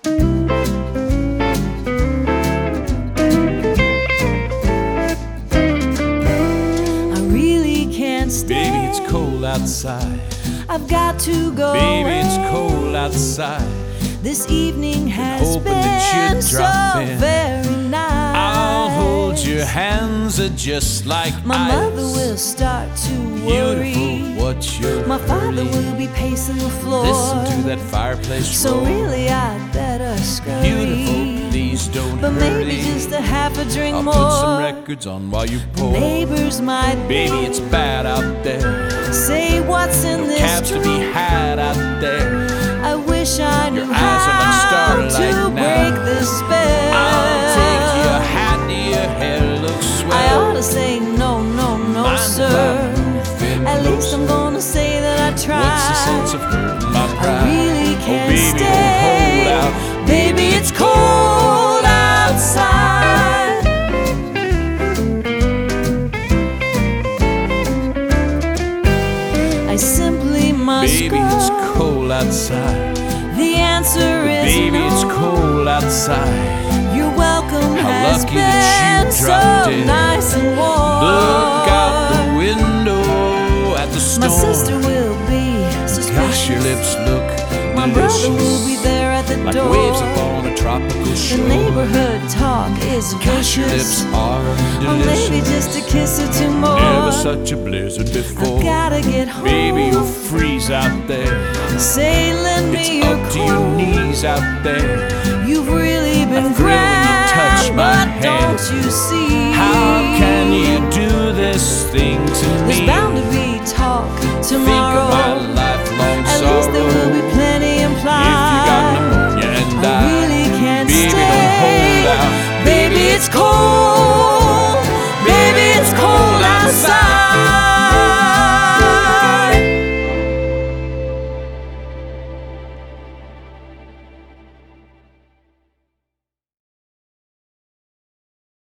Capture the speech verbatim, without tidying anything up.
I really can't stay. Baby, it's cold outside. I've got to go. Baby, away. it's cold outside. This evening has hoping that been you'd so drop in. very nice. I'll hold your hands, are just like My ice. mother will start to worry. Beautiful, what's your My father hurry? will be pacing the floor. Listen to that fireplace So roar. really I'd better scurry. Beautiful, please don't But hurry. maybe just a half a drink I'll more. put some records on while you pour. Neighbors might Baby, it's bad out there. say what's in this Cabs to be drink. had out there. I wish I knew Your eyes are like how starlight to now. break this spell. I'll take your hat, your hair looks swell. I ought to say no, no, no, Mind sir. if I move in At least I'm closer? gonna say that I tried. What's the sense of hurting my pride? I really can't oh, baby, stay. Don't hold out. Baby, it's cold outside. I simply must Baby, go. it's cold outside. The answer is Baby, no. it's cold outside. Your welcome How has lucky been that you so dropped in. nice and warm. Look out the window at the storm. My sister will be suspicious. Gosh, your lips look My delicious. brother will be there at the like door. waves upon a tropical The shore. neighborhood talk is Gosh, your vicious. lips are Or delicious. maybe just a kiss or two more. Never such a blizzard before. I've gotta get home. Baby, you'll freeze out there. Say, lend It's me your up to your coat. knees out there. You've really been I thrill when you grand, touch my but hand. don't you see? How can you do this thing to me? There's bound to be talk tomorrow. Think of my lifelong At sorrow. least there will be plenty implied. If you got pneumonia and I I, really can't baby, stay. don't hold out. Baby, it's cold